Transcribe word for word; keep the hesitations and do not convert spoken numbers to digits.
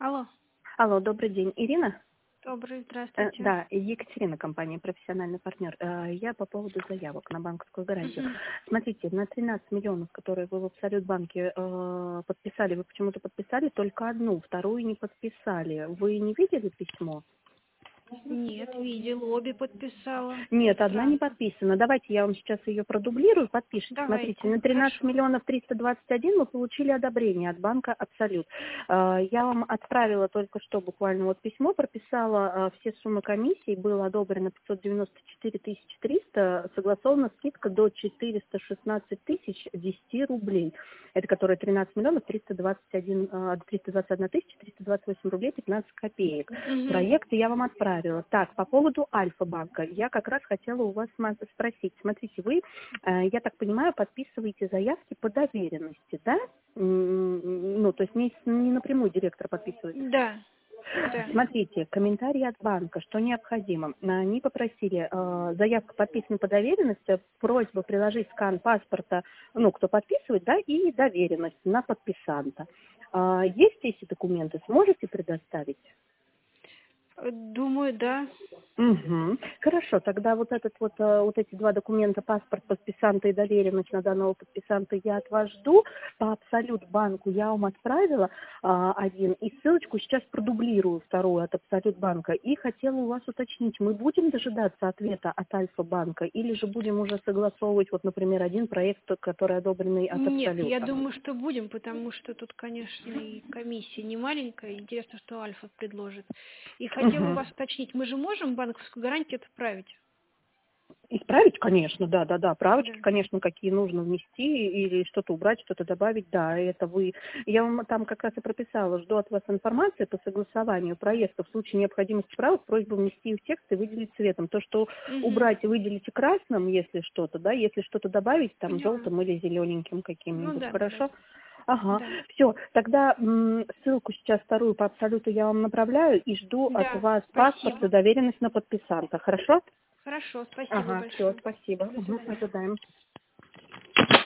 Алло, Алло, добрый день, Ирина? добрый, Э, здравствуйте. Да, Екатерина, компания «Профессиональный партнер». Э, Я по поводу заявок на банковскую гарантию. Мгм. Смотрите, на тринадцать миллионов, которые вы в Абсолют банке э, подписали, вы почему-то подписали только одну, вторую не подписали. Вы не видели письмо? Нет, видел, обе подписала. Нет, одна не Странно. подписана. Давайте я вам сейчас ее продублирую, подпишите. Смотрите, Давайте, на тринадцать хорошо. миллионов триста двадцать один мы получили одобрение от банка «Абсолют». Э, Я вам отправила только что буквально вот письмо, прописала э, все суммы комиссии, было одобрено пятьсот девяносто четыре тысячи триста, согласована скидка до четыреста шестнадцать тысяч десять рублей. Это которая тринадцать миллионов триста двадцать один, э, триста двадцать одна тысяча триста двадцать восемь рублей пятнадцать копеек. Мгм. Проект я вам отправила. Так, по поводу Альфа-банка. Я как раз хотела у вас сма- спросить. Смотрите, вы, э, я так понимаю, подписываете заявки по доверенности, да? М, Ну, то есть не, с- не напрямую директор подписывает. Да, да. Смотрите, комментарий от банка, что необходимо. Они попросили, э, заявка подписана по доверенности, просьба приложить скан паспорта, ну, кто подписывает, да, и доверенность на подписанта. А, есть эти документы, сможете предоставить? Э, Думаю, да. Угу. Хорошо, тогда вот этот вот, э, вот эти два документа, паспорт подписанта и доверенность на данного подписанта я от вас жду. По Абсолют банку я вам отправила а, один, и ссылочку сейчас продублирую вторую от Абсолют банка. И хотела у вас уточнить, мы будем дожидаться ответа от Альфа банка или же будем уже согласовывать, вот, например, один проект, который одобренный от Нет, я Абсолюта? думаю, что будем, потому что тут, конечно, и комиссия не маленькая. Интересно, что Альфа предложит. И хотела у Угу. вас уточнить, мы же можем банковскую гарантию отправить? Исправить, конечно, да, да, да. Да. Правочки, конечно, какие нужно внести или что-то убрать, что-то добавить, да, это вы. Я вам там как раз и прописала, жду от вас информации по согласованию проекта. В случае необходимости правок просьба внести в текст и выделить цветом. То, что Угу. убрать и выделите красным, если что-то, да, если что-то добавить, там, Поняла. желтым или зелененьким Ну каким-нибудь, да, да, да. хорошо? Ага, Да. все, тогда м, ссылку сейчас вторую по Абсолюту я вам направляю и жду от Да, вас паспорт и спасибо. доверенность на подписанта, хорошо? Хорошо, спасибо Ага, все, большое. спасибо. До Угу, свидания. ожидаем.